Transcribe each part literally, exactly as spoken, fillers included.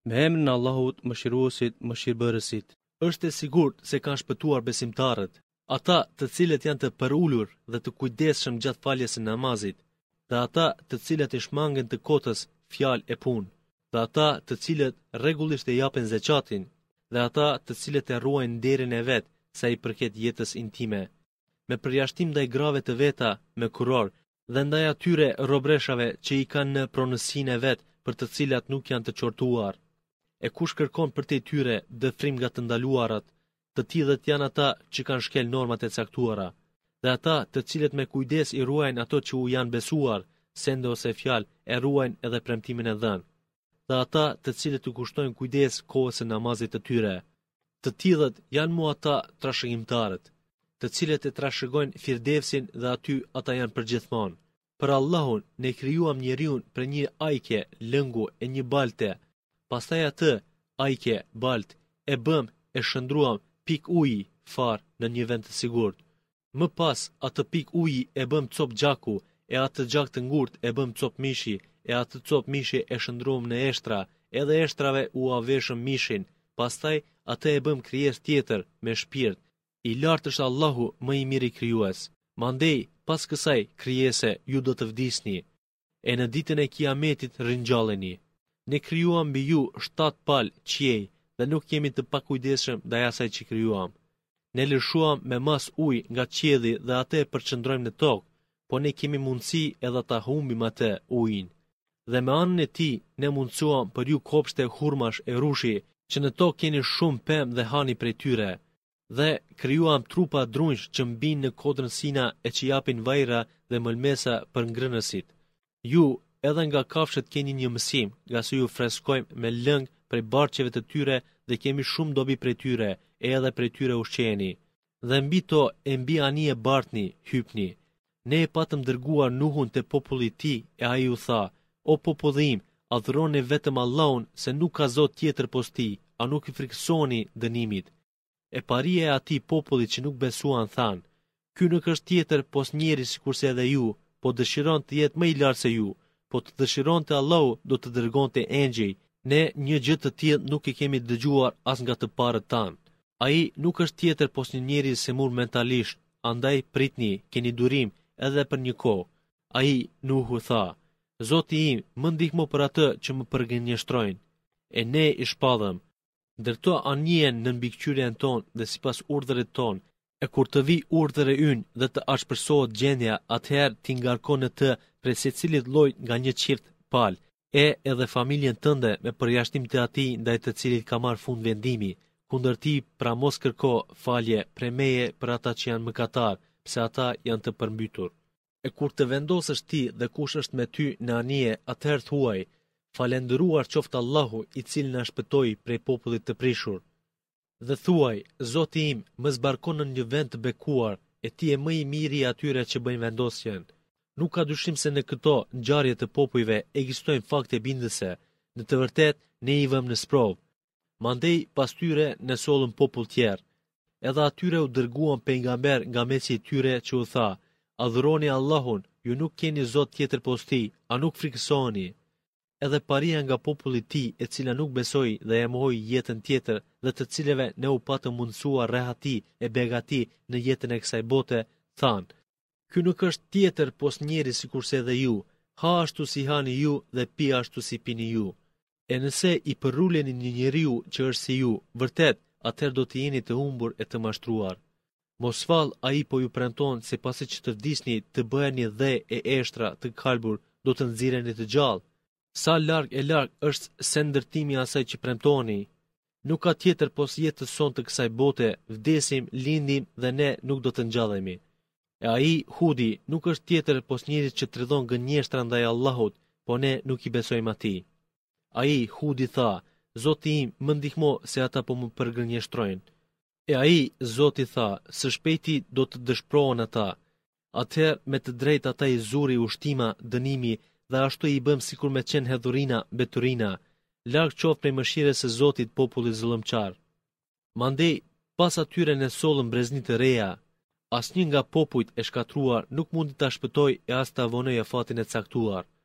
Me emrin e Allahut, Mëshiruesit, Mëshirbërësit. Është e sigurt se kanë shpëtuar besimtarët, ata të cilët janë të përulur dhe të kujdesshëm gjatë faljes së namazit, dhe ata të cilët i shmangen të kotës fjalë e punë, dhe ata të cilët rregullisht e japin zeqatin, dhe ata të cilët e ruajnë nderin e vet sa i përket jetës intime, me përjashtim ndaj grave të veta me kuror dhe ndaj atyre robreshave që i kanë në pronësinë e vet për të cilat nuk janë të qortuar. E kush kërkon për te tyre dëfrim nga të ndaluarat, të tillët janë ata që kanë shkel normat e caktuara, dhe ata të cilët me kujdes i ruajnë ato që u janë besuar, sende ose fjalë, e ruajnë edhe premtimin e dhënë, dhe ata të cilët u kushtojnë kujdes kohës së namazit të tyre. Të tillët janë mu ata trashëgimtarët, të cilët e trashëgojnë firdevsin dhe aty ata janë përgjithmonë. Për Allahun ne krijuam njeriun për një ajke, lëngu e një balte. Pastaj atë, ajke, balt, e bëm, e shëndruam pik uji, far, në një vend të sigurt. Më pas, atë pik uji e bëm cop gjaku, e atë gjak të ngurt e bëm cop mishi, e atë cop mishi e shëndruam në eshtra, edhe eshtrave u aveshëm mishin. Pastaj, atë e bëm krijes tjetër, me shpirt. I lartë është Allahu më i miri krijues. Mandej, pas kësaj krijese, ju do të vdisni, e në ditën e kiametit ringjalleni. Ne krijuam mbi ju shtat palë qiej dhe nuk jemi të pakujdesshëm ndaj asaj që krijuam. Ne lëshuam me mas ujë nga qielli dhe atë e përqendrojmë në tokë, po ne kemi mundësi edhe ta humbim atë ujin. Dhe me anën e tij ne mundsuam për ju kopshte hurmash e rushi, që në tokë keni shumë pemë dhe hani prej tyre. Dhe krijuam trupa drunjsh që mbijnë në kodrën sina e që japin vajra dhe mëlmesa për ngrënësit. Ju edhe nga kafshët keni një mësim, nga se ju freskojmë me lëng prej barqeve të tyre dhe kemi shumë dobi prej tyre, e edhe prej tyre ushqeni. Dhe mbi to e mbi anije bartni, hypni. Ne e patëm dërguar Nuhun te populli i tij, e ai u tha: O popullim, adhuroni vetëm Allahun, se nuk ka zot tjetër pos tij, a nuk i frikësoni dënimit. E paria e atij popullit që nuk besuan than: Ky nuk është tjetër pos njeri sikurse edhe ju, po dëshiron të jetë më i lartë se ju. Po të dëshironte Allahu do të dërgonte engjëj. Ne një gjë të tillë nuk e kemi dëgjuar as nga të parët tanë. Ai nuk është tjetër pos një njeri i semur mentalisht, andaj pritni, keni durim edhe për një kohë. Ai Nuhu tha: Zoti im, më ndihmo për atë që më përgënjeshtrojnë. E ne i shpallëm. Ndërto anjen në mbikëqyrjen tonë dhe sipas urdhërit tonë, e kur të vi urdhëri ynë dhe të ashpërsohet gjendja, atëherë ti ngarkon në të prej secilit lloj nga një çift pal, e edhe familjen tënde me përjashtim të atij ndaj të cilit ka marrë fund vendimi, kundër ti pra mos kërko falje prej meje për ata që janë mëkatar, pse ata janë të përmbytur. E kur të vendosësh ti dhe kush është me ty në anije, atëherë thuaj: Falendëruar qoftë Allahu i cili na shpëtoi prej popullit të prishur. Dhe thuaj: Zoti im, më zbarkon në një vend të bekuar, e ti e më i miri i atyre që bëjnë vendosjen. Nuk ka dyshim se në këto ngjarje të popujve ekzistojnë fakte bindëse, në të vërtetë ne i vëmë në sprovë. Mandej pas tyre ne sollëm popull tjerë. Edhe atyre u dërguan pejgamber nga mesi i tyre që u tha: Adhuroni Allahun, ju nuk keni zot tjetër pos tij, a nuk frikësoheni. Edhe paria nga populli i tij, e cila nuk besoi dhe e mohoi jetën tjetër, dhe të cilëve ne u patëm mundsuar rehati e begati në jetën e kësaj bote, thanë: Ky nuk është tjetër pos njeri sikurse edhe ju, ha ashtu si hani ju dhe pi ashtu si pini ju. E nëse i përruleni një njeriu që është si ju, vërtet, atëherë do të jeni të humbur e të mashtruar. Mos fal, ai po ju premton se pasi që të vdisni të bëheni dhe e eshtra të kalbur, do të nxirreni të gjallë. Sa larg e larg është se ndërtimi asaj që premtoni. Nuk ka tjetër pos jetës son të kësaj bote, vdesim, lindim dhe ne nuk do të ngjallemi. E ai, Hudi, nuk është tjetër pos njeri që tridhon gënjeshtra ndaj Allahut, po ne nuk i besojmë atij. Ai, Hudi tha: Zoti im, më ndihmo se ata po më përgënjeshtrojnë. E ai, Zoti tha: Së shpejti do të dëshpërohen ata. Atëherë me të drejtë ata i zuri ushtima, dënimi, dhe ashtu i bëm sikur me qenë hedhurina, beturina, larg qoftë prej mëshirës së Zotit populli zullëmçar. Mandej, pas atyre ne sollëm brezni të reja. Asnjë nga popujt e shkatruar nuk mundi ta shpëtoj e as ta vonoj afatin e caktuar.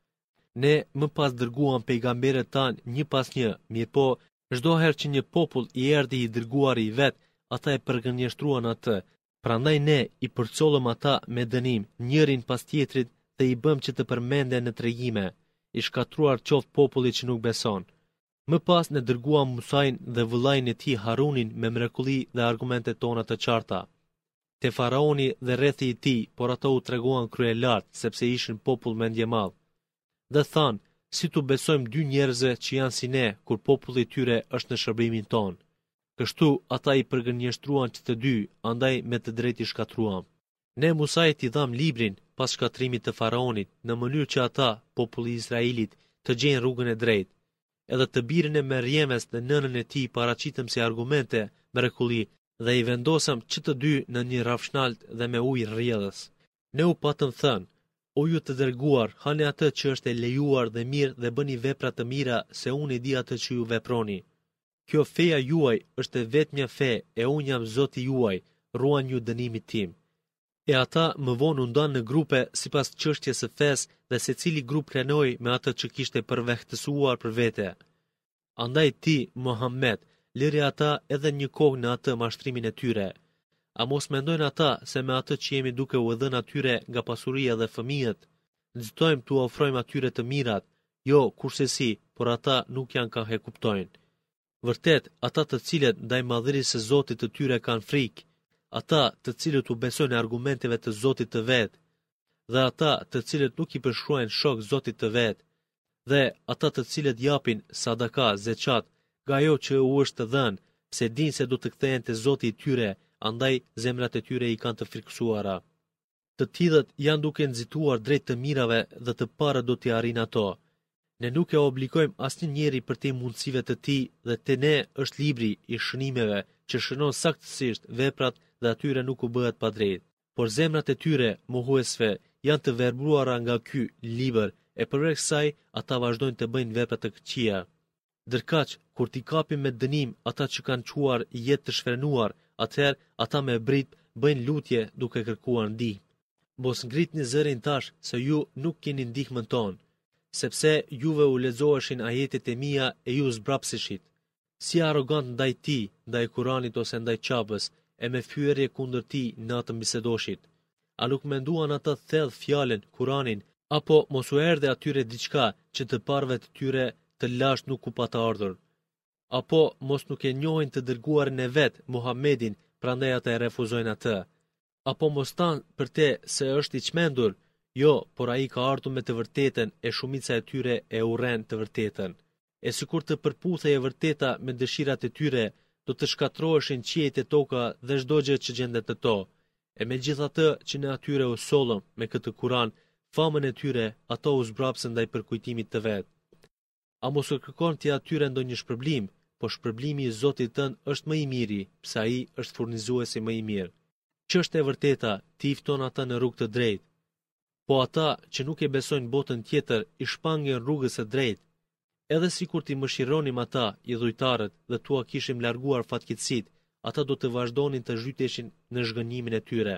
Ne më pas dërguam pejgamberët tanë një pas një, mirë po, çdo herë që një popull i erdhi i dërguari i vet, ata e përgënjeshtruan atë. Prandaj ne i përcollëm ata me dënim, njërin pas tjetrit dhe i bëm që të përmenden në tregime, i shkatruar qoftë populli që nuk beson. Më pas ne dërguam Musain dhe vëllain e tij Harunin me mrekulli dhe argumente tona të qarta. Te faraoni dhe rrethi i tij, por ato u treguan krye lart, sepse ishin popull mendje madh. Dhe than, si tu besojmë dy njerëzve që janë si ne, kur populli i tyre është në shërbimin ton. Kështu ata i përgënjeshtruan që të dy, andaj me të drejtë i shkatruam. Ne Musait i dham librin pas shkatrimit të faraonit, në mënyrë që ata, populli i Izraelit, të gjejnë rrugën e drejtë. Edhe të birin e Merjemes dhe nënën e tij paraqitëm si argumente mrekulli dhe i vendosëm që të dy në një rafshnalt dhe me ujë rrjedhës. Ne u patëm thënë, o ju të dërguar, hani atë që është e lejuar dhe mirë dhe bëni vepra të mira, se unë i di atë që ju veproni. Kjo feja juaj është e vetmja fe, e unë jam Zoti juaj, ruan ju dënimit tim. E ata më vonë u ndan në grupe sipas çështjes së fesë dhe secili grup krenoi me atë që kishte përvehtësuar për vete. Andaj ti, Muhammed, liri ata edhe një kohë në atë mashtrimin e tyre. A mos mendojnë ata se me atë që jemi duke u dhënë atyre nga pasuria dhe fëmijët, nxitojmë t'u ofrojmë atyre të mirat, jo kurse si, por ata nuk janë ka he kuptojnë. Vërtet, ata të cilët ndaj madhërisë së Zotit të tyre kanë frikë, ata të cilët u besojnë argumenteve të Zotit të vet, dhe ata të cilët nuk i përshkruajnë shok Zotit të vet, dhe ata të cilët japin sadaka, zeqat, nga ajo që u është të dhënë, se dinë se do të kthehen te Zoti i tyre, andaj zemrat e tyre i kanë të frikësuara. Të tillët janë duke nxituar drejt të mirave dhe të parë do t'i arrin ato. Ne nuk e obligojmë asnjë njeri për te mundësive të tij dhe te ne është libri i shënimeve që shënon saktësisht veprat dhe atyre nuk u bëhet pa drejt. Por zemrat e tyre mohuesve janë të verbruara nga ky libër e përveç kësaj ata vazhdojnë të bëjnë vepra të këqija. Ndërkaq, kur t'i kapim me dënim ata që kanë quar jetë të shfrenuar, atëherë ata me brit bëjnë lutje duke kërkuar ndihmë. Mos ngritni zërin tash se ju nuk keni ndihmën tonë, sepse juve u lexoheshin ajetet e mia e ju zbrapsishit. Si arrogant ndaj ti, ndaj Kuranit ose ndaj qabës, e me fyerje kundër ti natën bisedoshit. A nuk menduan ata thellë fjalën, Kuranin, apo mos u erdhe atyre diçka që të parëve të tyre të lasht nuk u pata ardhur? Apo mos nuk e njohin të dërguarin e vet, Muhammedin, prandaj ata e refuzojnë atë? Apo mos tanë për te se është i çmendur? Jo, por ai ka ardhur me të vërtetën e shumica e tyre e urren të vërtetën. E sikur të përputhej e vërteta me dëshirat e tyre, do të shkatroheshin qiejt e toka dhe çdo gjë që gjendet në to. E megjithatë që ne atyre u sollëm me këtë Kur'an, famën e tyre, ata u zbrapsën ndaj përkujtimit të vet. A mos u kërkon ti atyre ndonjë shpërblim, po shpërblimi i Zotit tënd është më i miri, pse ai është furnizuesi më i mirë. Ç'është e vërteta, ti i fton ata në rrugë të drejtë. Po ata që nuk e besojnë botën tjetër i shpangin rrugës së drejtë. Edhe sikur ti mëshironim ata, i dhujtarët, dhe tua kishim larguar fatkeqësit, ata do të vazhdonin të zhyteshin në zhgënjimin e tyre.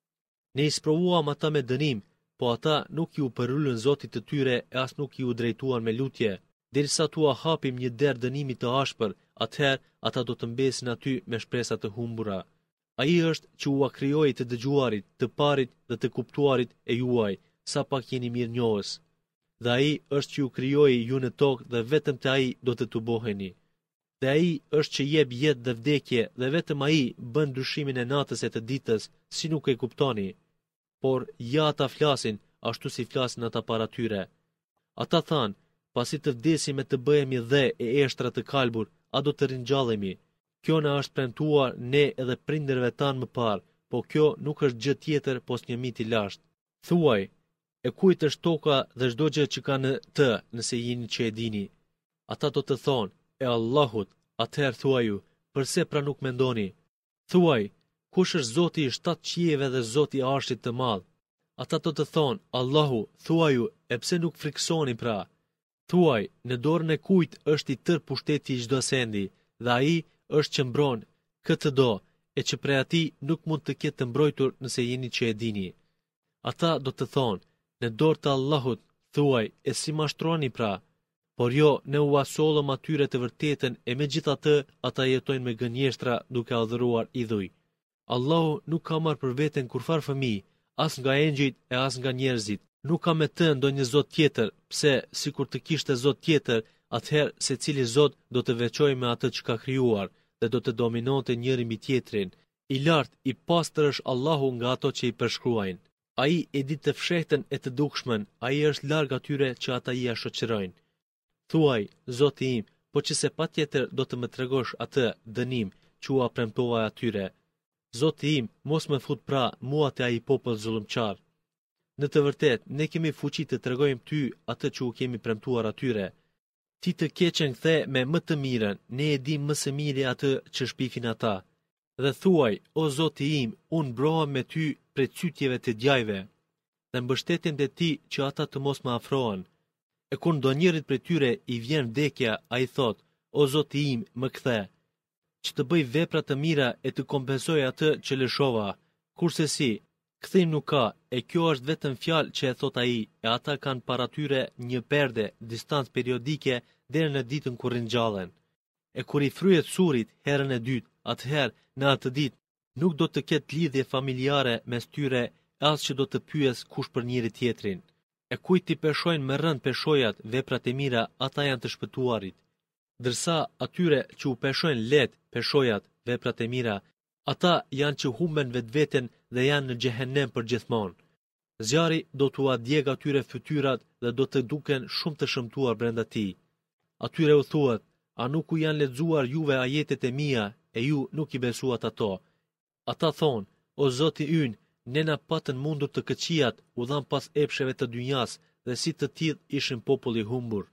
Ne i sprovuam ata me dënim, po ata nuk ju përullën Zotit të tyre e as nuk ju drejtuan me lutje. Derisa tua hapim një derë dënimit të ashpër, atëherë ata do të mbesin aty me shpresa të humbura. Ai është që u krijoi të dëgjuarit, të parit dhe të kuptuarit e juaj, sa pak jeni mirënjohës. Dhe ai është që ju krijoi ju në tokë dhe vetëm te ai do të tuboheni. Dhe ai është që jep jetë dhe vdekje dhe vetëm ai bën ndryshimin e natës e të ditës, si nuk e kuptoni. Por ja ata flasin ashtu si flasin ata para tyre. Ata thanë, pasi të vdesim e të bëhemi dhe e eshtra të kalbur, a do të ringjallemi. Kjo na është premtuar ne edhe prindërve tanë më parë, po kjo nuk është gjë tjetër pos një mit i lashtë. Thuaj, e kujt është toka dhe çdo gjë që ka në të, nëse jeni që e dini. Ata do të thonë, e Allahut, atëherë thuaju, përse pra nuk mendoni? Thuaj, kush është Zoti i shtatë qiejve dhe Zoti i Arshit të Madh? Ata do të thonë, Allahu, thuaju, e pse nuk friksoni pra? Thuaj, në dorën e kujt është i tërë pushteti i çdo sendi, dhe ai është që mbron këtë do, e që prej atij nuk mund të ketë të mbrojtur nëse jeni që e dini. Ata do të thonë, në dorë të Allahut, Thuaj, e si mashtroni pra? Por jo, ne u asollëm atyre të vërtetën e me gjitha të, ata jetojnë me gënjeshtra duke adhuruar idhuj. Allahu nuk ka marrë për veten kurfar fëmijë, as nga engjëjt e as nga njerëzit. Nuk ka me të ndonjë zot tjetër, pse sikur të kishte zot tjetër, atëherë secili zot do të veçojë me atë që ka krijuar dhe do të dominonte njëri mbi tjetrin. I lartë, i pastër është Allahu nga ato që i përshkruajnë. Ai e di të fshehtën e të dukshmën, ai është larg atyre që ata i shoqërojnë. Thuaj, Zoti im, po që se patjetër do të më tregosh atë dënim që ua premtova atyre. Zoti im, mos më fut pra mua te ai popull zullumçar. Në të vërtet, ne kemi fuqi të tregojmë ty atë që u kemi premtuar atyre. Ti të keqen kthe me më të mirën, ne e dim më së miri atë që shpifin ata. Dhe thuaj, o Zoti im, unë mbrohem me ty prej cytjeve të djajve, dhe mbështetem te ti që ata të mos më afrohen. E kur ndonjërit prej tyre i vjen vdekja, ai thot, o Zoti im, më kthe, që të bëj vepra të mira e të kompensoj atë që lëshova. Kurse si, kthim nuk ka, e kjo është vetëm fjalë që e thot ai, e ata kanë para tyre një perde, distancë periodike deri në ditën kur ringjallen. E kur i fryhet surit herën e dytë, atëherë në atë ditë nuk do të ketë lidhje familjare mes tyre, as që do të pyes kush për njëri tjetrin. E kujt i peshojnë me rënd peshojat veprat e mira, ata janë të shpëtuarit. Dërsa atyre që u peshojnë lehtë peshojat veprat e mira, ata janë që humben vetveten dhe janë në xhehenem për gjithmonë. Zjarri do t'u adjeg atyre fytyrat dhe do të duken shumë të shëmtuar brenda tij. Atyre u thuhet, a nuk u janë lexuar juve ajetet e mia e ju nuk i besuat ato? Ata thonë, o Zoti ynë, ne na patën mundur të këqijat, u dhan pas epsheve të dynjas dhe si të tillë ishin popull i humbur.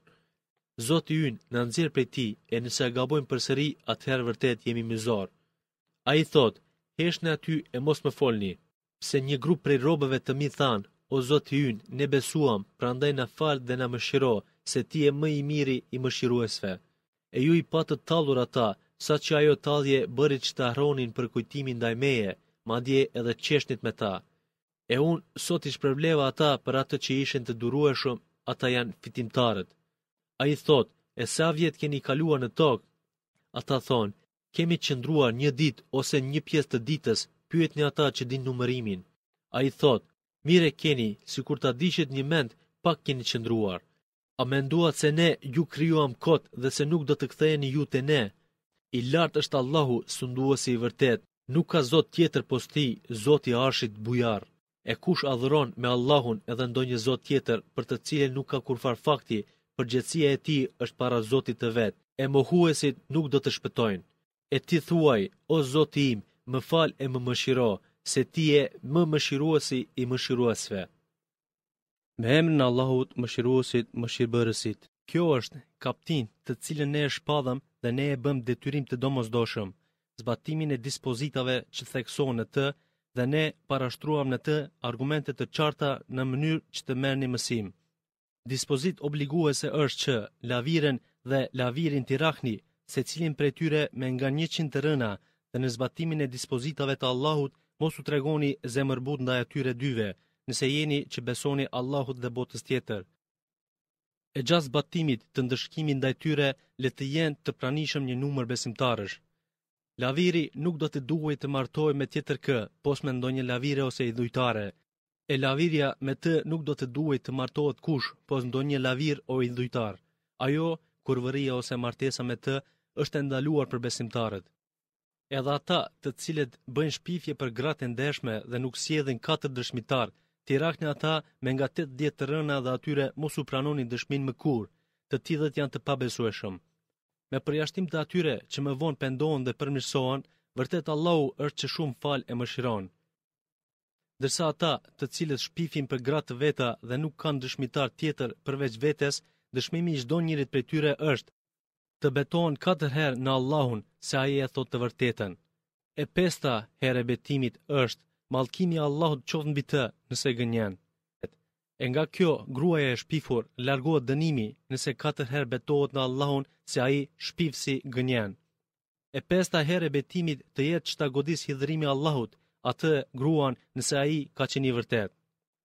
Zoti ynë na nxjerr prej tij, e nëse gabojmë përsëri, atëherë vërtet jemi mizor. Ai thot, heshni aty e mos më folni, pse një grup prej robëve të mi thanë, o Zoti ynë, ne besuam, prandaj na fal dhe na mëshiro, se ti je më i miri i mëshiruesve. E ju i patët tallur ata, sa që ajo tallje bëri që të harronin për kujtimin ndaj meje, madje edhe qeshnit me ta. E unë sot i shpërbleva ata për atë që ishin të durueshëm, ata janë fitimtarët. A i thot, e sa vjet keni kaluar në tokë? Ata thonë, kemi qëndruar një ditë ose një pjesë të ditës, pyetni ata që din numërimin. A i thot, mire keni, si kur ta dishit një mend, pak keni qëndruar. A menduat se ne ju krijuam kot dhe se nuk do të ktheheni ju te ne? I lartë është Allahu, sunduesi i vërtet, nuk ka zot tjetër pos tij, Zoti i Arshit bujar. E kush adhuron me Allahun edhe ndonjë zot tjetër, për të cilin nuk ka kurfar fakti, përgjegjësia e tij është para Zotit të vet, e mohuesit nuk do të shpëtojnë. E ti thuaj, o Zoti im, më fal e më mëshiro, se ti je më mëshiruesi i mëshiruesve. Me emrin e Allahut, mëshiruesit, mëshirbërësit. Kjo është kaptin të cilën ne e shpadhëm dhe ne e bëm detyrim të domosdoshëm, zbatimin e dispozitave që theksohen në të, dhe ne parashtruam në të argumente të qarta në mënyrë që të merrni mësim. Dispozit obliguese është që laviren dhe lavirin t'i rahni, secilin prej tyre me nga njëqind të rëna, dhe në zbatimin e dispozitave të Allahut mos u tregoni zemërbut ndaj atyre dyve, nëse jeni që besoni Allahut dhe botës tjetër. E gjatë zbatimit të ndëshkimit ndaj tyre, le të jenë të pranishëm një numër besimtarësh. Laviri nuk do të duhet të martohej me tjetër kë, pos me ndonjë lavire ose idhujtare. E laviria me të nuk do të duhet të martohet kush, pos ndonjë lavir o idhujtar. Ajo, kurvëria ose martesa me të, është e ndaluar për besimtarët. Edhe ata, të cilët bëjnë shpifje për gratë e ndershme dhe nuk sjellin katër dëshmitar, t'i rahni ata me nga tetëdhjetë të rëna dhe atyre mos u pranoni dëshmin më kur, të tillët janë të pabesueshëm. Me përjashtim të atyre që më vonë pendohen dhe përmirësohen, vërtet Allahu është që shumë fal e mëshiron. Dërsa ata, të cilët shpifin për gratë të veta dhe nuk kanë dëshmitar tjetër përveç vetes, dëshmimi i çdo njërit prej tyre është të betohen katër herë në Allahun se ai e thot të vërtetën. E pesta herë e betimit është mallkimi i Allahut qoftë mbi të nëse gënjen. E nga kjo, gruaja e shpifur largohet dënimi nëse katër herë betohet në Allahun se ai shpifsi gënjen. E pesta herë e betimit të jetë që ta godis hidhërimi Allahut, atë gruan nëse ai ka qenë i vërtet.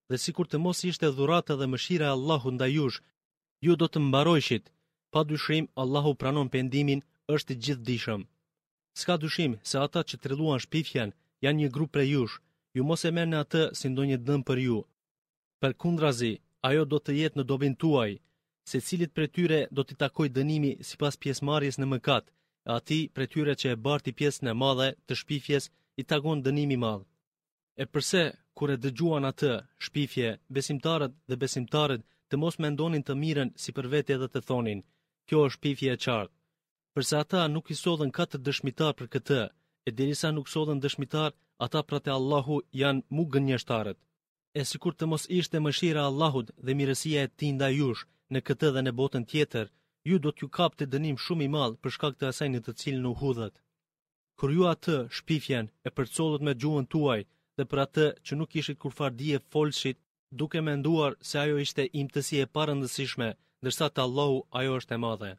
dhe sikur të mos ishte dhurata dhe mëshira e Allahut ndaj jush, ju do të mbarojshit. Pa dyshim, Allahu pranon pendimin, është i gjithdijshëm. S'ka dyshim se ata që trilluan shpifjen janë një grup prej jush, ju mos e merrni atë si ndonjë dëm për ju. Përkundrazi, ajo do të jetë në dobin tuaj, secilit prej tyre do t'i takojë dënimi sipas pjesëmarrjes në mëkat, e atij prej tyre që e barti pjesën e madhe të shpifjes i takon dënimi i madh. E përse kur e dëgjuan atë shpifje, besimtarët dhe besimtarët të mos mendonin të mirën si për vete edhe të thonin, kjo është shpifje e qartë. Përse ata nuk i sodhen katër dëshmitar për këtë, e derisa nuk sodhen dëshmitar, ata prate Allahu janë mu gënjeshtarët. E sikur të mos ishte mëshira e Allahut dhe mirësia e tij ndaj jush në këtë dhe në botën tjetër, ju do t'ju kapte dënim shumë i madh për shkak të asaj në të cilën u hudhët. Kur ju atë shpifjen e përcollët me gjuhën tuaj dhe për atë që nuk ishit kurfar dije folshit, duke menduar se ajo ishte imtësi e parëndësishme, ndërsa te Allahu ajo është e madhe.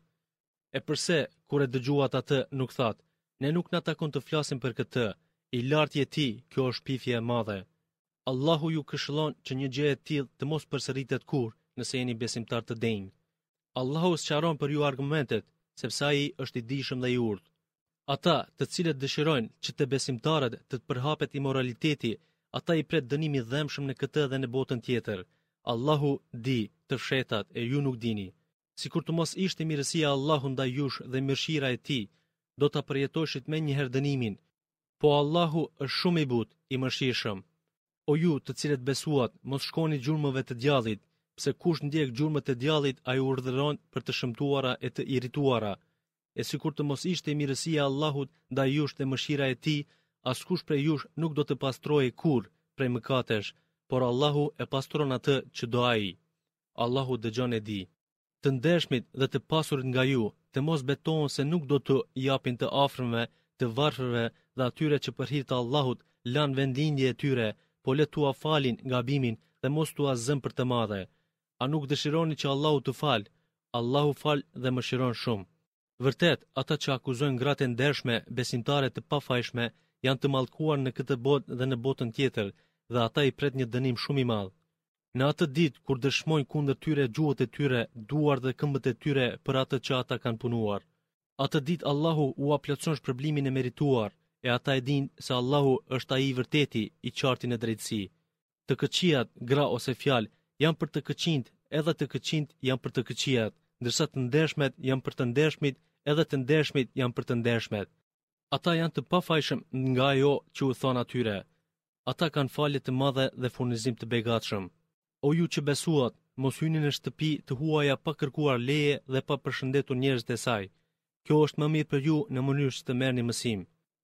E përse kur e dëgjuat atë nuk thatë, ne nuk na takon të flasim për këtë, i lartë je ti, kjo është shpifje e madhe. Allahu ju këshillon që një gjë e tillë të mos përsëritet kur, nëse jeni besimtar të denjë. Allahu sqaron për ju argumentet, sepse ai është i dijshëm dhe i urtë. Ata, të cilët dëshirojnë që të besimtarët të të përhapet imoraliteti, ata i pret dënimi dhëmshëm në këtë dhe në botën tjetër. Allahu di të fshetat e ju nuk dini. Sikur të mos ishte mirësia e Allahut ndaj jush dhe mëshira e tij, do ta përjetoshit me një herë dënimin. Po Allahu është shumë i butë, i mëshirshëm. O ju të cilët besuat, mos shkoni gjurmëve të djallit, pse kush ndjek gjurmët e djallit, ai urdhëron për të shëmtuara e të irrituara. E sikur të mos ishte mirësia e Allahut ndaj jush dhe mëshira e tij, askush prej jush nuk do të pastrohej kurrë prej mëkatesh, por Allahu e pastron atë që do ai. Allahu dëgjon e di. Të ndershmit dhe të pasurit nga ju, të mos betohen se nuk do të japin të afërmve, të varfërve dhe atyre që për hir të Allahut lanë vendlindje e tyre, po le tua falin gabimin dhe mos tua zëm për të madhe. A nuk dëshironi që Allahu të fal? Allahu fal dhe mëshiron shumë. Vërtet, ata që akuzojnë gratë e ndershme, besimtare të pafajshme, janë të mallkuar në këtë botë dhe në botën tjetër, dhe ata i pret një dënim shumë i madh. Në atë ditë kur dëshmojnë kundër tyre gjuhët e tyre, duart dhe këmbët e tyre për atë që ata kanë punuar. Atë ditë Allahu u plotson shpërblimin e merituar, e ata e dinë se Allahu është ai i vërteti, i qartë në drejtësi. Të këqijat, gra ose fjalë, janë për të këqinjt, edhe të këqinjt janë për të këqijat, ndërsa të ndershmet janë për të ndershmit, edhe të ndershmit janë për të ndershmet. Ata janë të pafajshëm nga ajo që u thon atyre. Ata kanë falje të madhe dhe furnizim të begatshëm. O ju që besuat, mos hyni në shtëpi të huaja pa kërkuar leje dhe pa përshëndetur njerëzit e saj. Kjo është më mirë për ju në mënyrë që të merrni mësim.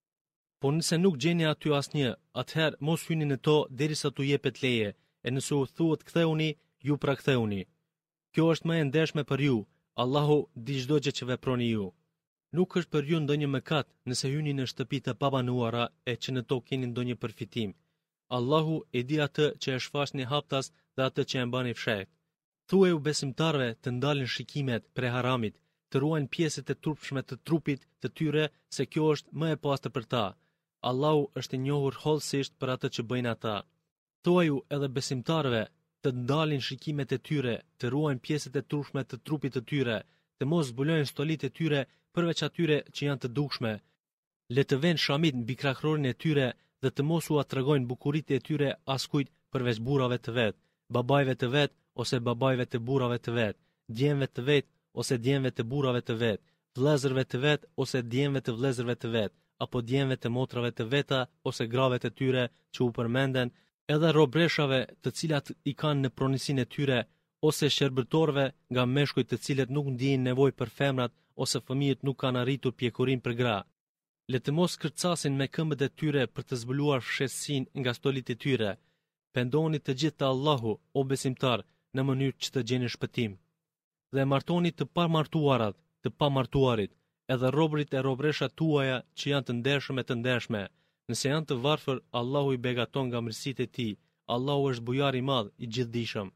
Po nëse nuk gjeni aty asnjë, atëherë mos hyni në to derisa t'u jepet leje, e nëse u thuhet ktheuni, ju pra ktheuni. Kjo është më e ndershme për ju. Allahu di çdo gjë që veproni ju. Nuk është për ju ndonjë mëkat nëse hyni në shtëpi të pabanuara e që në to keni ndonjë përfitim. Allahu e di atë që e shfaqni haptas dhe atë që e mbani fshet. Thuaj u besimtarve të ndalin shikimet prej haramit, të ruajnë pjesët e turpshme të trupit të tyre, se kjo është më e pastër për ta. Allahu është i njohur hollësisht për atë që bëjnë ata. Thuaj u edhe besimtarve të ndalin shikimet e tyre, të ruajnë pjesët e turpshme të trupit të tyre, të mos zbulojnë stolit e tyre përveç atyre që janë të dukshme. Le të vënë shamit mbi krahrorin e tyre dhe të mos u atregojnë bukuritë e tyre askujt përveç burrave të vet, babajve të vet ose babajve të burrave të vet, djemve të vet ose djemve të burrave të vet, vëllezërve të vet ose djemve të vëllezërve të vet, apo djemve të motrave të veta ose gravet e tyre që u përmenden, edhe robreshave të cilat i kanë në pronësinë e tyre, ose shërbëtorëve nga meshkujt të cilët nuk ndjejnë nevojë për femrat ose fëmijët nuk kanë arritur pjekurin për gra. Le të mos kërcasin me këmbët e tyre për të zbuluar fshehësinë nga stolit e tyre. Pendoni të gjithë te Allahu, o besimtar, në mënyrë që të gjeni shpëtim. Dhe martoni të pamartuarat, të pamartuarit, edhe robërit e robreshat tuaja që janë të ndershëm e të ndershme. Nëse janë të varfër, Allahu i begaton nga mirësitë e tij. Allahu është bujar i madh, i gjithdijshëm.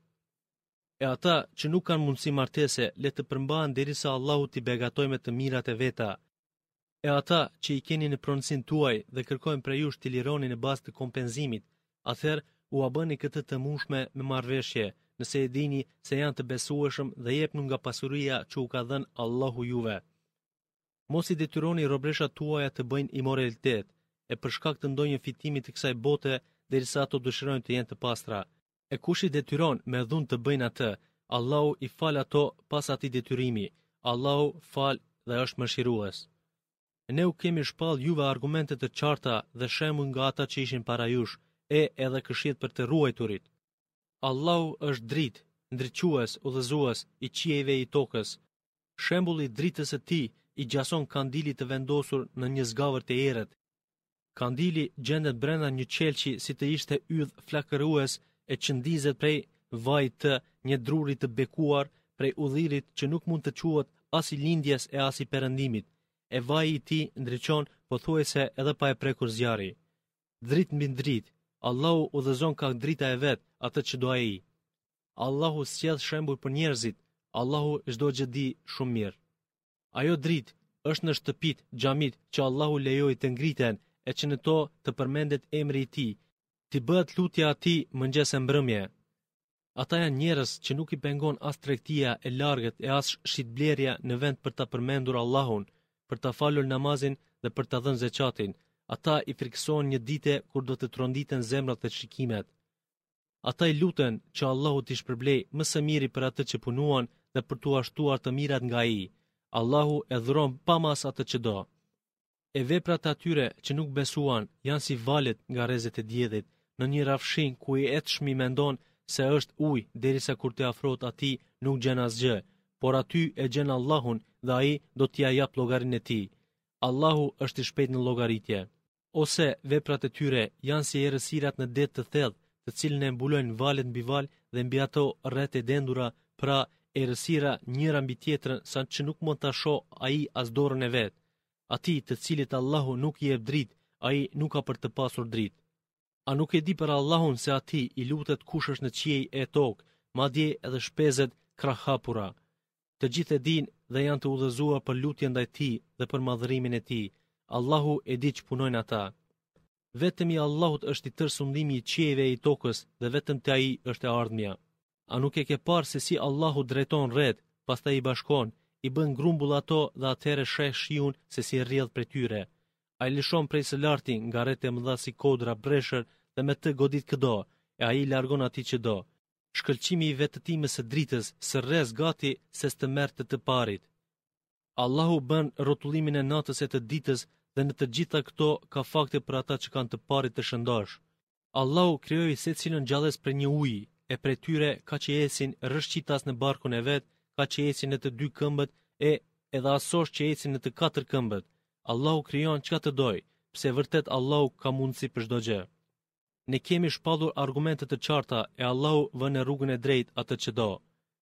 E ata që nuk kanë mundësi martese, le të përmbahen derisa Allahu t'i begatojë me të mirat e veta. E ata që i keni në pronësinë tuaj dhe kërkojnë prej jush t'i lironi në bazë të kompenzimit, atëherë u a bëni këtë të mushme me marrëveshje, nëse e dini se janë të besueshëm dhe jepnu nga pasuria që u ka dhënë Allahu juve. Mos i detyroni robreshat tuaja të bëjnë immoralitet, e për shkak të ndonjë fitimi të kësaj bote, derisa ato dëshirojnë të jenë të pastra. E kush i detyron me dhun të bëjnë atë, Allahu i fal ato pas atij detyrimi. Allahu fal dhe është mëshirues. Ne u kemi shpall juve argumente të qarta dhe shembull nga ata që ishin para jush, e edhe këshill për të ruajturit. Allahu është dritë, ndriçues, udhëzues i qiejve i tokës. Shembulli i dritës së tij i gjason kandilit të vendosur në një zgavër të errët. Kandili gjendet brenda një qelçi si të ishte yll flakërues e që ndizet prej vajit të një druri të bekuar, prej udhërit që nuk mund të quhet as i lindjes e as i perëndimit, e vaji i tij ndriçon pothuajse edhe pa e prekur zjarri. Dritë mbi dritë, Allahu udhëzon ka drita e vet atë që do ai. Allahu sjell shembull për njerëzit, Allahu çdo gjë di shumë mirë. Ajo dritë është në shtëpitë, xhamit që Allahu lejoi të ngriten e që në to të përmendet emri i tij, të bëhet lutja atij mëngjes e mbrëmje. Ata janë njerëz që nuk i pengon as tregtia e largët e as shitblerja në vend për ta përmendur Allahun, për ta falur namazin dhe për ta dhënë zeqatin. Ata i frikësohen një dite kur do të tronditen zemrat dhe shikimet. Ata i luten që Allahu t'i shpërblej më së miri për atë që punuan dhe për t'u ashtuar të mirat nga ai. Allahu e dhuron pa mas atë që do. E veprat atyre që nuk besuan janë si valet nga rrezet e diellit, në një rafshin ku i etshmi mendon se është ujë derisa kur të afrohet atij nuk gjen asgjë, por aty e gjen Allahun dhe ai do t'ia jap llogarinë e tij. Allahu është i shpejt në llogaritje. Ose veprat e tyre janë si errësirat në det të thellë, të cilën e mbulojnë valet mbi val dhe mbi ato rreth e dendura, pra errësira njëra mbi tjetrën sa që nuk mund ta shoh ai as dorën e vet. Atij të cilit Allahu nuk i jep dritë, ai nuk ka për të pasur dritë. A nuk e di për Allahun se atij i lutet kush është në qiej e tokë, madje edhe shpezet krahapura. Të gjithë e dinë dhe janë të udhëzuar për lutjen ndaj tij dhe për madhërimin e tij. Allahu e di që punojnë ata. Vetëm i Allahut është i tërë sundimi i qiejve e i tokës dhe vetëm te ai është e ardhmja. A nuk e ke parë se si Allahu drejton rreth, pastaj i bashkon, i bën grumbull ato dhe atëherë sheh shiun se si rrjedh prej tyre. Ai lëshon prej së larti nga rreth e mëdha si kodra, breshër dhe me të godit këdo, e ai largon atij që do. Shkëlqimi i vetëtimës së dritës së rrez gati se s'të merrte të parit. Allahu bën rrotullimin e natës e të ditës dhe në të gjitha këto ka fakte për ata që kanë të parit të shëndosh. Allahu krijoi secilën gjallës për një uji, e prej tyre ka që ecin rrëshqitas në barkun e vet, ka që ecin në të dy këmbët e edhe asosh që ecin në të katër këmbët. Allahu krijon çka të doj, pse vërtet Allahu ka mundësi për çdo gjë. Ne kemi shpallur argumente të qarta e Allahu vën në rrugën e drejtë atë që do.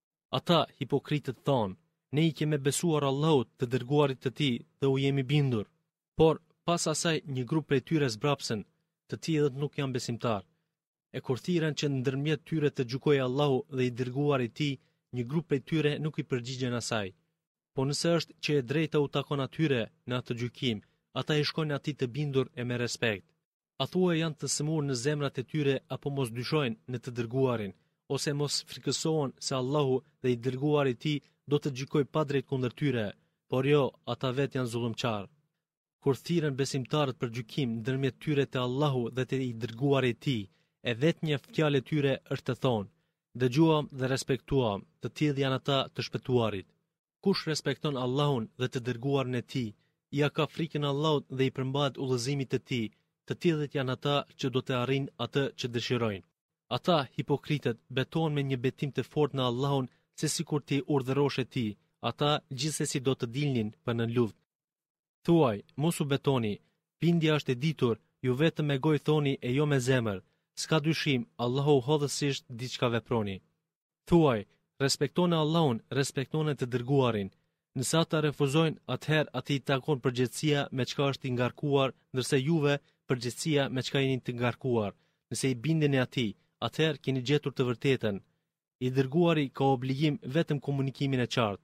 Ata hipokritët thonë, ne i kemi besuar Allahut të dërguarit të tij dhe u jemi bindur. Por pas asaj një grup prej tyre zbrapsen, të tjerët nuk janë besimtar. E kur thirren që ndërmjet tyre të gjykojë Allahu dhe i dërguari i tij, një grup prej tyre nuk i përgjigjen asaj. Po nëse është që e drejta u takon atyre në atë gjykim, ata i shkojnë atij të bindur e me respekt. A thua janë të sëmurë në zemrat e tyre apo mos dyshojnë në të dërguarin, ose mos frikësohen se Allahu dhe i dërguari i tij do të gjykoj pa drejt kundër tyre, por jo, ata vetë janë zullumçar. Kur thirren besimtarët për gjykim ndërmjet tyre te Allahu dhe te i dërguari i tij, e vetë një fjalë e tyre është të thonë, dëgjuam dhe respektuam, të tillë janë ata të shpëtuarit. Kush respekton Allahun dhe të dërguarin e tij, ja ka frikën Allahut dhe i përmbahet udhëzimit të tij, të tillët janë ata që do të arrijnë atë që dëshirojnë. Ata hipokritët betohen me një betim të fortë në Allahun se sikur ti urdhërosh e tij, ata gjithsesi do të dilnin për në luftë. Thuaj, mos u betoni, bindja është e ditur, ju vetëm me gojë thoni e jo me zemër. S'ka dyshim, Allahu hodhësisht diçka veproni. Thuaj, respektoni Allahun, respektoni të dërguarin. Nëse ata refuzojnë, atëherë atij i takon përgjegjësia me çka është i ngarkuar, ndërsa juve përgjegjësia me çka jeni të ngarkuar. Nëse i bindeni atij, atëherë keni gjetur të vërtetën. I dërguari ka obligim vetëm komunikimin e qartë.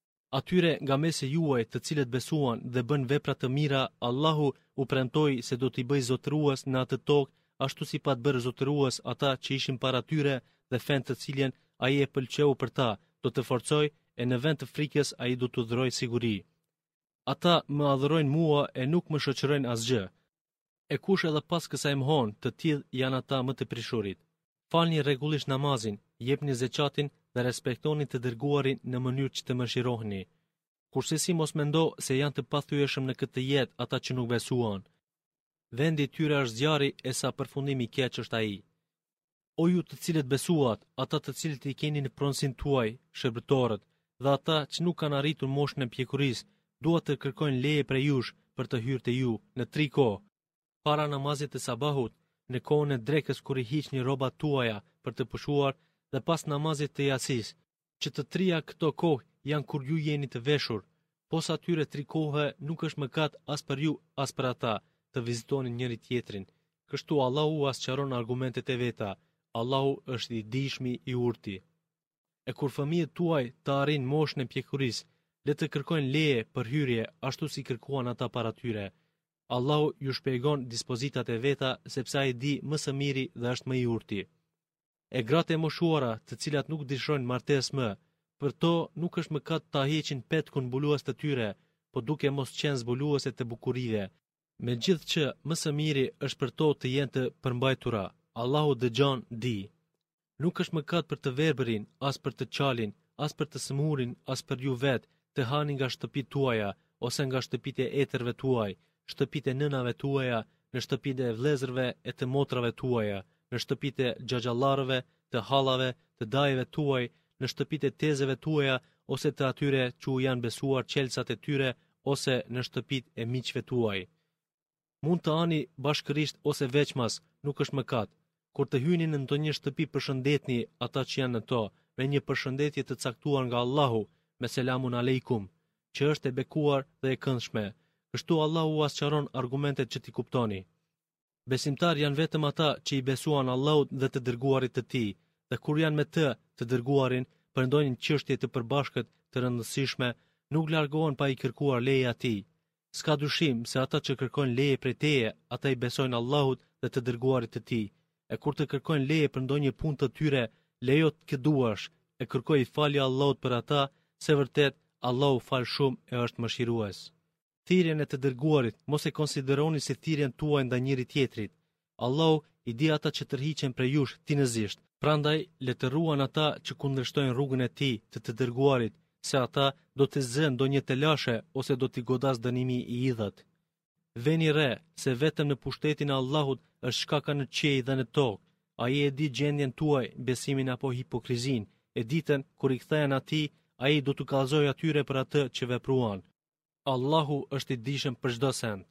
Atyre nga mesi juaj të cilët besuan dhe bën vepra të mira, Allahu u premtoi se do t'i bëjë zotërues në atë tokë ashtu si pa të bërë zotërues ata që ishin para tyre dhe fen të ciljen ai e pëlqeu për ta, do të forcoj e në vend të frikës ai do të dhuroj siguri. Ata më adhurojnë mua e nuk më shoqërojnë asgjë. E kush edhe pas kësaj mohon, të tillë janë ata më të prishurit. Falni rregullisht namazin, jepni zeqatin dhe respektoni të dërguarin në mënyrë që të mëshiroheni. Kurse si mos mendo se janë të pathyeshëm në këtë jetë ata që nuk besuan. Vendi i tyre është zjarri e sa përfundimi i keq është ai. O ju të cilët besuat, ata të cilët i keni në pronësin tuaj, shërbëtorët, dhe ata që nuk kanë arritur moshën e pjekurisë, duhet të kërkojnë leje prej jush për të hyrë te ju në tri kohë. Para namazit të sabahut, në kohën e drekës kur i hiqni rrobat tuaja për të pushuar dhe pas namazit të yatsis, që të trija këto kohë janë kur ju jeni të veshur, posa atyre tri kohë nuk është mëkat as për ju as për ata të vizitonin njëri tjetrin. Kështu Allahu asqaron argumentet e veta. Allahu është i dijshmi i urti. E kur fëmijët tuaj të arrin moshën e pjekurisë, le të kërkojnë leje për hyrje ashtu si kërkuan ata para tyre. Allahu ju shpjegon dispozitat e veta sepse ai di më së miri dhe është më i urti. E gratë e moshuara, të cilat nuk dëshirojnë martesë më, për to nuk është mëkat ta heqin petkun mbulues të tyre, po duke mos qenë zbuluese të bukurive. Megjithqë më së miri është për to të jenë të përmbajtura. Allahu dëgjon, di. Nuk është mëkat për të verbërin, as për të qalin, as për të sëmurin, as për ju vetë, të hani nga shtëpit tuaja, ose nga shtëpit e etërve tuaj, shtëpit e nënave tuaja, në shtëpit e vlezërve e të motrave tuaja, në shtëpit e xhaxhallarëve, të hallave, të dajeve tuaj, në shtëpit e tezeve tuaja, ose të atyre që u janë besuar qelësat e tyre, ose në shtëpit e miqve tuaj. Mund të ani bashkërisht ose veçmas, nuk është mëkat. Kur të hyni në ndonjë shtëpi përshëndetni ata që janë në to, me një përshëndetje të caktuar nga Allahu, me selamun aleikum, që është e bekuar dhe e këndshme. Kështu Allahu asqaron argumentet që ti kuptoni. Besimtar janë vetëm ata që i besuan Allahut dhe të dërguarit të tij, dhe kur janë me të, të dërguarin, për ndonjë çështje të përbashkët të rëndësishme, nuk largohen pa i kërkuar leje atij. S'ka dyshim se ata që kërkojnë leje prej teje, ata i besojnë Allahut dhe të dërguarit të tij. E kur të kërkojnë leje për ndonjë punë të tyre, lejo të këduash, e kërkoj falje Allahut për ata, se vërtet Allahu fal shumë e është mëshirues. Thirrjen e të dërguarit mos e konsideroni si thirrjen tuaj ndaj njëri tjetrit. Allahu i di ata që tërhiqen prej jush tinëzisht. Prandaj letëruan ata që kundërshtojnë rrugën e tij të të dërguarit, se ata do të zënë ndonjë telashe ose do t'i godas dënimi i idhët. Veni re se vetëm në pushtetin e Allahut është shkaka në qiell dhe në tokë. Ai e di gjendjen tuaj, besimin apo hipokrizin, e ditën kur i kthehen atij, ai do t'u kallëzojë atyre për atë që vepruan. Allahu është i dijshëm për çdo send.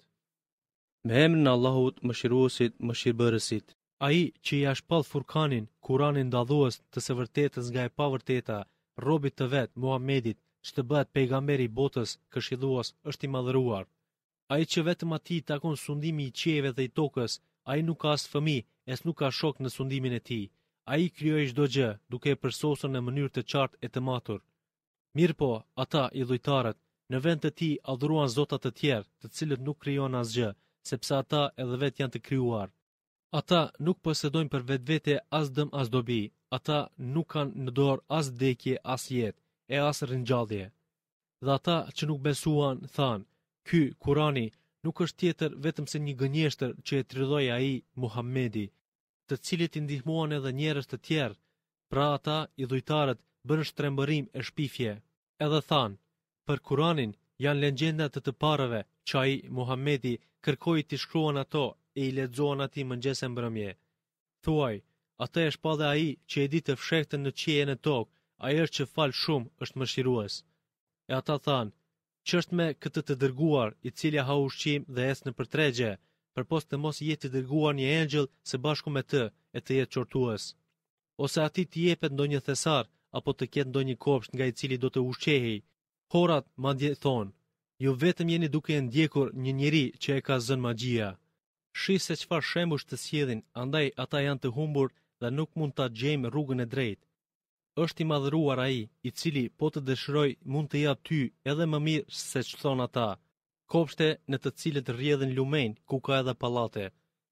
Me emrin e Allahut, mëshiruesit, mëshirbërësit. Ai që i shpall Furkanin, Kur'anin dallues të së vërtetës nga e pavërteta, robit të vet, Muhamedit, që të bëhet pejgamberi i botës, këshillues, është i madhëruar. Ai që vetëm atij takon sundimi i qiejve dhe i tokës, ai nuk ka as fëmijë, as nuk ka shok në sundimin e tij. Ai krijoi çdo gjë, duke e përsosur në mënyrë të qartë e të matur. Mirpo, ata idhujtarët, në vend të tij adhuruan zota të tjerë, të cilët nuk krijon asgjë, sepse ata edhe vetë janë të krijuar. Ata nuk posedojnë për vetvete as dëm as dobi, ata nuk kanë në dorë as vdekje as jetë, e as ringjallje. Dhe ata që nuk besuan thanë, ky Kurani nuk është tjetër vetëm se një gënjeshtër që e tridhoi ai Muhamedi, të cilit i ndihmuan edhe njerëz të tjerë. Pra ata idhujtarët bën shtrembërim e shpifje. Edhe thanë, për Kuranin janë legjenda të të parëve që ai Muhamedi kërkoi t'i shkruan ato e i lexoan atij mëngjes e mbrëmje. Thuaj, atë e shpallë ai që e di të fshehtën në qiell e në tokë, ai është që fal shumë, është mëshirues. E ata thanë, ç'është me këtë të dërguar, i cili ha ushqim dhe ec në përtregje, përpos të mos jetë i dërguar një engjëll së bashku me të e të jetë qortues. Ose atij të jepet ndonjë thesar apo të ketë ndonjë kopsht nga i cili do të ushqehej. Horat madje thonë, ju vetëm jeni duke e ndjekur një njeri që e ka zënë magjia. Shih se çfarë shembush të sjellin, andaj ata janë të humbur dhe nuk mund ta gjejmë rrugën e drejtë. Është i madhëruar ai, i cili po të dëshiroj mund të jap ty edhe më mirë se ç'thon ata, kopshte në të cilët rrjedhin lumenj, ku ka edhe pallate.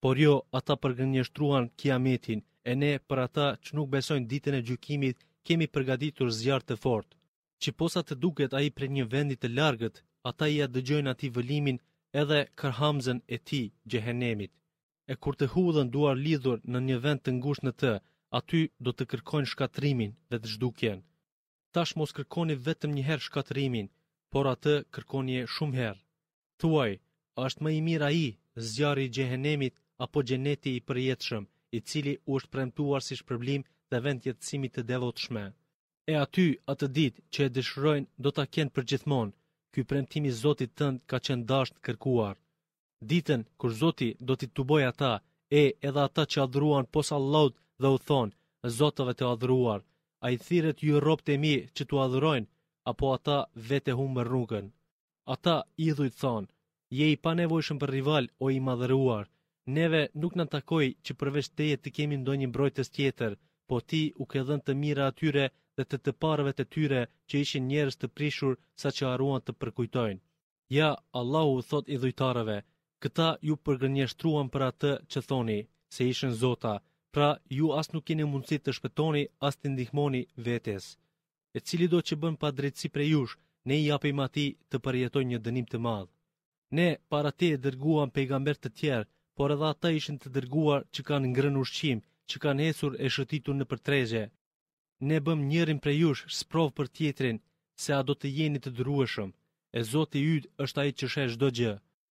por jo ata përgënjeshtruan kiametin, e ne për ata që nuk besojnë ditën e gjykimit kemi përgatitur zjarr të fortë. Që posa të duket ai prej një vendi të largët, ata ia dëgjojnë atij vëlimin edhe kërhamzën e tij xhehenemit. E kur të hudhen duar lidhur në një vend të ngushtë në të, aty do të kërkojnë shkatrimin dhe të zhdukjen. Tash mos kërkoni vetëm një herë shkatrimin, por atë kërkoni shumë herë. Thuaj, a është më i mirë ai, zjarri i xhehenemit apo xheneti i përjetshëm, i cili u është premtuar si shpërblim dhe vend jetësimi të devotshme. E aty atë ditë që e dëshirojnë do ta kenë përgjithmonë. Ky premtim i Zotit tënd ka qenë dashnë kërkuar. Ditën kur Zoti do t'i tuboj ata, e edhe ata që adhuruan pos Allahut dhe u thonë, zotëve të adhuruar, a i thirret ju robët e mi që t'u adhurojnë, apo ata vete humbën rrugën. Ata idhujt thonë, je i panevojshëm për rival, o i madhëruar. Neve nuk na takoi që përveç teje të kemi ndonjë mbrojtës tjetër, po ti u ke dhënë të mira atyre dhe të të parëve të tyre që ishin njerëz të prishur sa që haruan të përkujtojnë. Ja, Allahu thot idhujtarëve, këta ju përgënjeshtruan për atë që thoni, se ishin zota, pra ju as nuk keni mundësi të shpëtoni as të ndihmoni vetes. E cili do që bën pa drejtësi prej jush, ne i japim atij të përjetojë një dënim të madh. Ne para te dërguam pejgamber të tjerë, por edhe ata ishin të dërguar që kanë ngrënë ushqim, që kanë ecur e shëtitur në përtrezhe. Ne bëm njërin prej jush sprovë për tjetrin, se a do të jeni të durueshëm, e Zoti yt është ai që sheh çdo gjë.